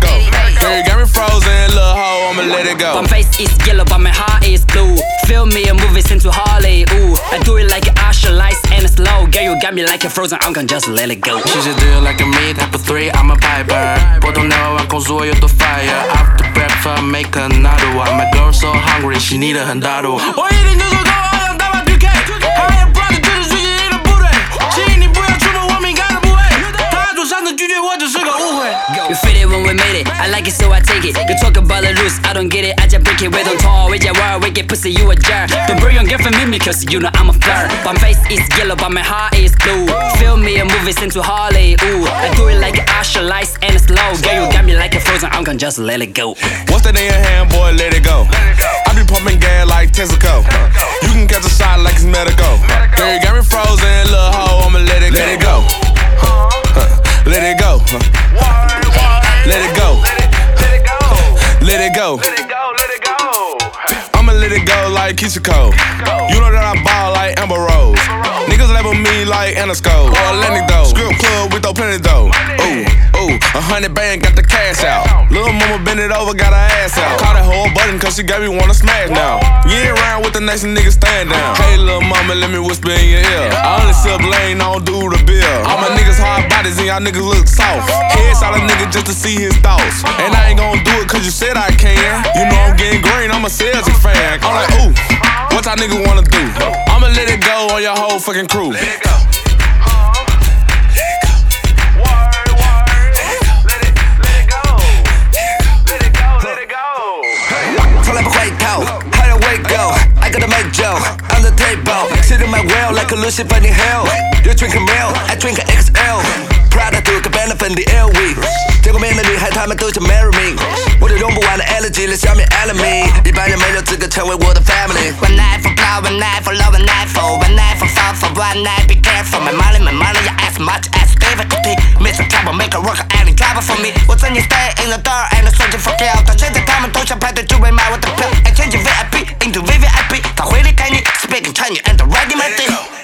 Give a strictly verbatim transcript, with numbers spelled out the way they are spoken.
go. Girl, you got me frozen, little hoe, I'ma let it go. My face is yellow, but my heart is blue. Film me a movie, sent to Holly, ooh. I do it like Usher, lights and slow. Girl, you got me like a frozen, I'm gonna just let it go. She should do it like a me, type of three, I'm a piper. 不懂那碗工作有多 fire. After breakfast, make another one. My girl so hungry, she need 很大度。我一定就是够，好想打把 two K。还有 brother 就是最近你的部队，建议你不要触碰我敏感的部位。他做上次拒绝我只是个误会。 You feel it when we made it, I like it so I take it. You talk about the loose, I don't get it, I just break it. We don't talk, we just work, we get pussy, you a jerk. Don't bring your girlfriend with me, cause you know I'm a flirt. My face is yellow, but my heart is blue. Film me a movie, sent to Holly, ooh. I do it like Usher, lights and slow. Girl, you got me like a frozen, I'm gonna just let it go. What's that in your hand, boy? Let it go. I be pumping gas like Texaco. You can catch a shot like it's medical. Girl, you got me frozen, little hoe, I'ma let it go. Let it go. Let it go. Let it go. Let it go. I'ma let it go like Keisha Cole. You know that I ball like Amber Rose. Niggas label me like Anasco or Atlantic though. Script club, we throw plenty though. Ooh, ooh, a hundred band got the cash out. Lil' mama bend it over, got her ass out. Call that whole button cause she got me wanna smash now. You ain't around with the next nigga stand down. Hey lil' mama, let me whisper in your ear. I only sip lane, I don't do the bill. All my niggas hard bodies and y'all niggas look soft. Head shot a nigga just to see his thoughts. And I ain't gon' do it cause you said I can. You know I'm getting green, I'm a Celtic fan. I'm like, ooh, what y'all niggas wanna do? I'ma let it go on your whole fucking crew. Let it go. I gotta make Joe on the table, sitting my well like a Lucifer in hell. You drink a meal, I drink a X L. Prada 镀个 benefit 的 L V， 见过面的女孩她们都想 marry me。我有用不完的 energy 来消灭 enemy， 一般人没有资格成为我的 family。One night for love, one night for love, one night for one night for fun for one night. Be careful, my money, my money, you as much as difficulty. Mister Trouble, make a work any trouble for me. 我曾经 stay in the dark and searching for kill， 到现在他们都想排队只为买我的票。I change V I P into V V I P， 他会离开你 ，speaking Chinese and ready my thing。